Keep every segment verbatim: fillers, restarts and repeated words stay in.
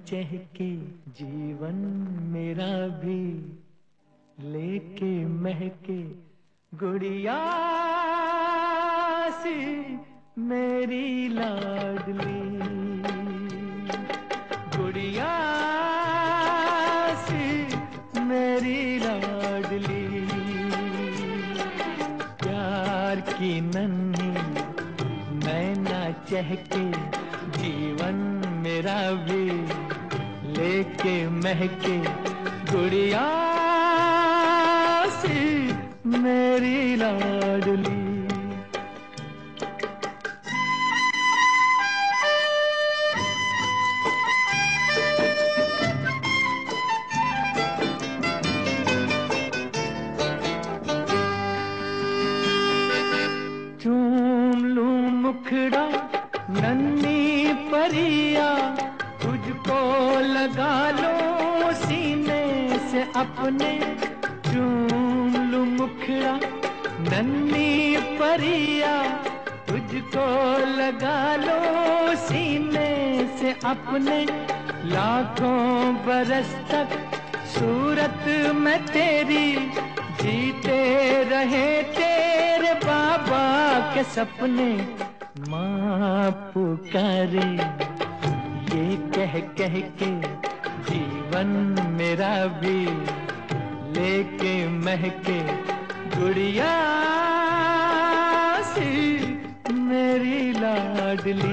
चहके जीवन मेरा भी, लेके महके गुड़िया सी मेरी लाडली, गुड़िया सी मेरी लाडली। प्यार की नन्ही नैना चहके जीवन मेरा भी, लेके महके गुड़िया सी मेरी लाडली। चूम लूं मुखड़ा नन्ही परिया, तुझको लगा लो सीने से अपने। चूम लूं मुखड़ा नन्ही परिया, तुझको लगा लो सीने से अपने। लाखों बरस तक सूरत में तेरी जीते रहे तेरे बाबा के सपने। माँ पुकारे ये कह कह के जीवन मेरा भी, लेके महके गुड़िया सी मेरी लाडली।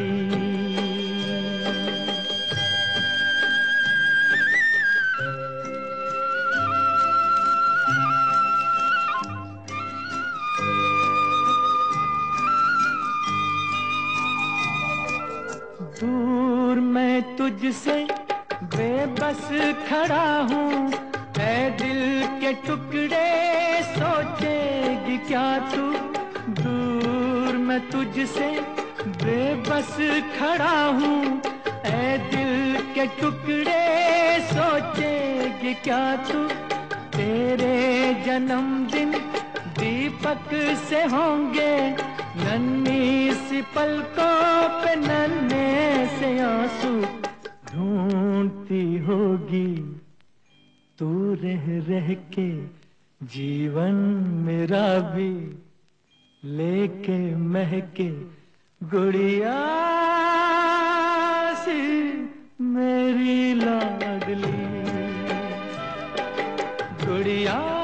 दूर मैं तुझसे बेबस खड़ा हूँ, ऐ दिल के टुकड़े सोचेगी क्या तू। दूर मैं तुझसे बेबस खड़ा हूँ, ऐ दिल के टुकड़े सोचेगी क्या तू। तेरे जन्मदिन दीपक से होंगे, नन्ही सी पलकों पे नन्हे से आंसू। ढूंढती होगी तू रह रह के जीवन मेरा भी, लेके महके गुड़िया सी मेरी लाडली, गुड़िया